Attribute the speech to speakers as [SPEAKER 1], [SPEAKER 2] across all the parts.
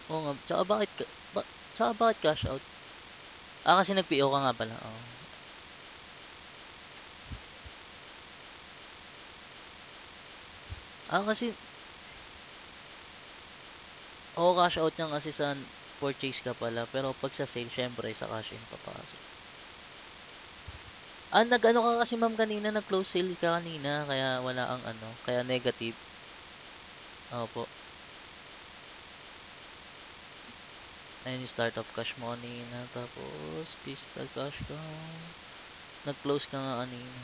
[SPEAKER 1] Oo nga, ba tsaka bakit cash out? Ah, kasi nag-PO ka nga pala, oo. Ah, kasi oo, cash out yan kasi sa purchase ka pala, pero 'pag sa sale siyempre sa cash in papasok. Ah, nag-ano ka kasi ma'am kanina, nag-close sale ka kanina kaya wala ang ano, kaya negative. Opo, ayun yung start of cash mo kanina, tapos fiscal cash count, nag-close ka nga kanina.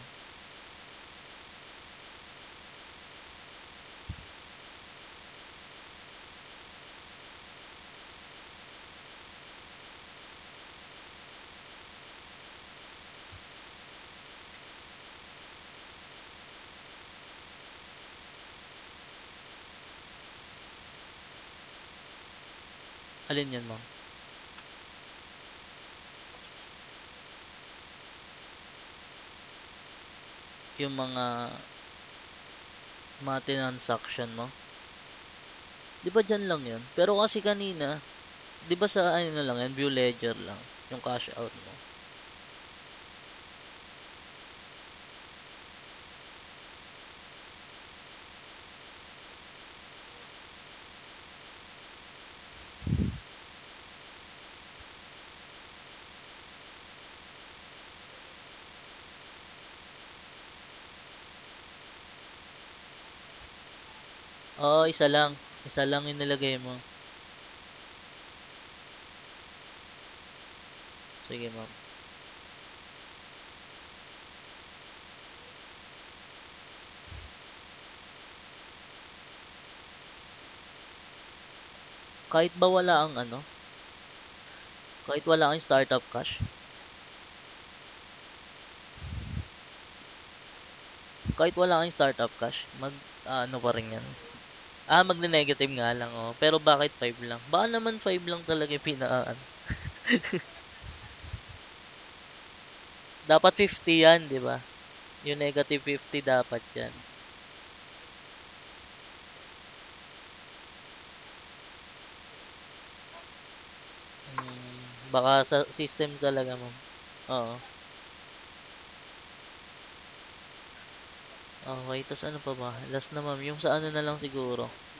[SPEAKER 1] Alin yun ma'am? Yung mga transaction mo? Di ba dyan lang yun? Pero kasi kanina, di ba sa ano na lang yan, view ledger lang, yung cash out mo. Oo, isa lang. Isa lang yung nilagay mo. Sige ma'am. Kahit ba wala ang ano, kahit wala kang startup cash, kahit wala kang startup cash, ano pa rin yan. Ah, magne-negative nga lang, oh. Pero bakit 5 lang? Baka naman 5 lang talaga yung ano. Dapat 50 yan, di ba? Yung negative 50 dapat yan. Baka sa system talaga, ma'am. Oo. Okay, tapos ano pa ba? Last na, ma'am. Yung sa ano na lang siguro.